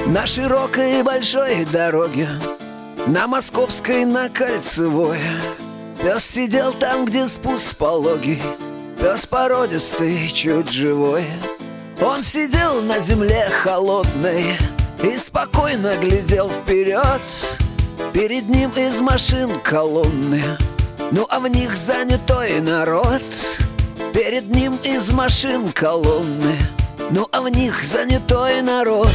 На широкой и большой дороге, на Московской, на Кольцевой, пес сидел там, где спуск пологий, пес породистый, чуть живой. Он сидел на земле холодной и спокойно глядел вперед. Перед ним из машин колонны, ну а в них занятой народ. Перед ним из машин колонны, ну а в них занятой народ.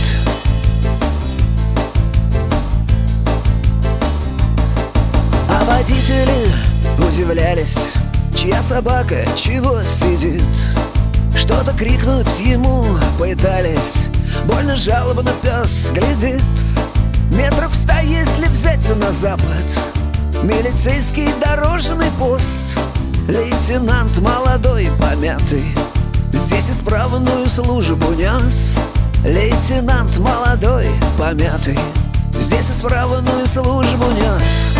А водители удивлялись, чья собака чего сидит. Что-то крикнуть ему пытались, больно жалобно пес глядит. Метров 100, если взяться на запад, милицейский дорожный пост. Лейтенант молодой, помятый, здесь исправную службу нес. Лейтенант молодой, помятый, здесь исправную службу нес.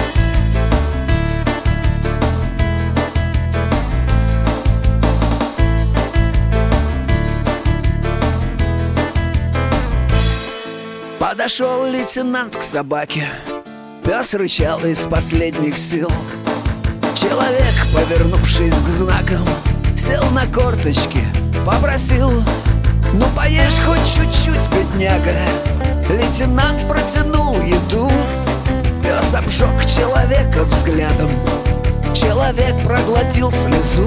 Подошел лейтенант к собаке, пес рычал из последних сил. Человек, повернувшись к знакам, сел на корточки, попросил: ну поешь хоть чуть-чуть, бедняга. Лейтенант протянул еду, пес обжег человека взглядом. Человек проглотил слезу.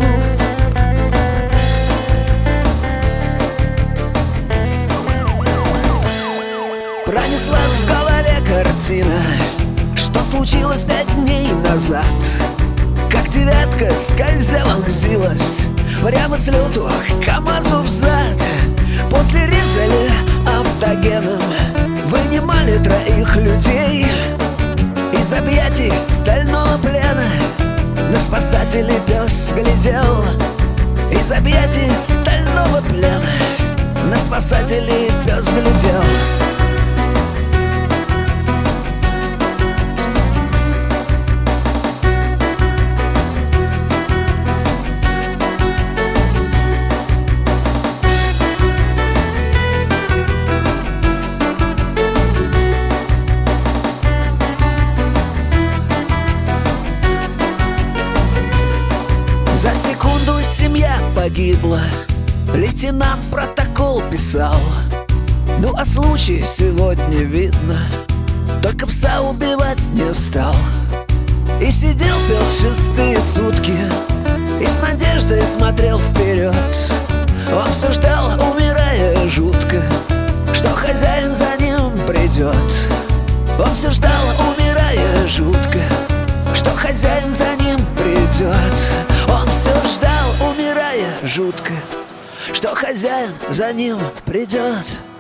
Пронеслась в голове картина, что случилось 5 дней назад. Как девятка скользя вонзилась прямо с лету к КамАЗу взад. После резали автогеном, вынимали 3 людей из объятий стального плена. На спасателей пес глядел из объятий стального плена. На спасателей пес глядел. За секунду семья погибла, лейтенант протокол писал. Ну а случай сегодня видно, только пса убивать не стал. И сидел пес 6-е сутки и с надеждой смотрел вперед. Он все ждал, умирая жутко, что хозяин за ним придет. Он все ждал, умирая жутко, что хозяин за ним придет. Он все ждал, умирая жутко, что хозяин за ним придет.